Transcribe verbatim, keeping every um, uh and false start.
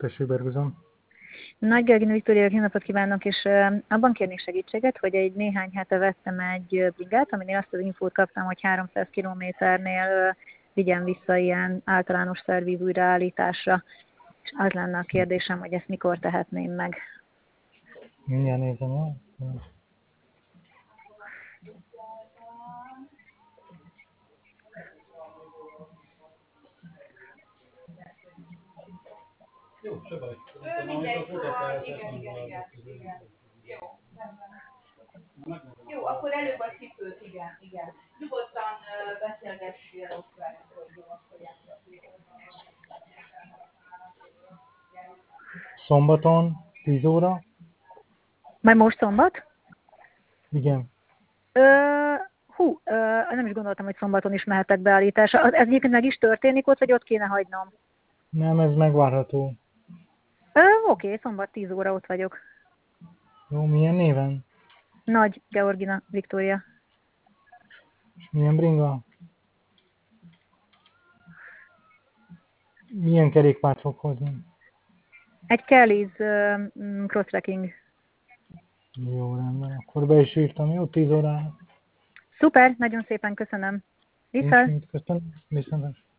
Tessék, Berguzon. Nagy Gergina Viktória, jó napot kívánok, és uh, abban kérnék segítséget, hogy egy néhány hete vettem egy uh, bringát, aminél azt az infót kaptam, hogy háromszáz kilométernél uh, vigyen vissza ilyen általános szervíz újraállításra. És az lenne a kérdésem, hogy ezt mikor tehetném meg. Mindjárt nézem, jó? Jó, se baj. Mindegy, szóval igen, igen, igen, igen. Jó. Jó, akkor előbb a cipőt, igen, igen. Nyugodtan uh, beszélgessél ott velük, hogy jó, akkor játszok. Szombaton, tíz óra? Majd most szombat? Igen. Ö, hú, ö, nem is gondoltam, hogy szombaton is mehetek beállításra. Az- Ez egyébként meg is történik ott, vagy ott kéne hagynom? Nem, ez megvárható. Ö, oké, szombat tíz óra ott vagyok. Jó, milyen néven? Nagy Georgina Viktória. És milyen bringa? Milyen kerékpárt fog hozni? Egy Kelly's uh, cross-trekking. Jó, rendben. Akkor be is írtam, jó? tíz órára. Szuper, nagyon szépen köszönöm. Nincs Viszont. mit, köszönöm. Viszont.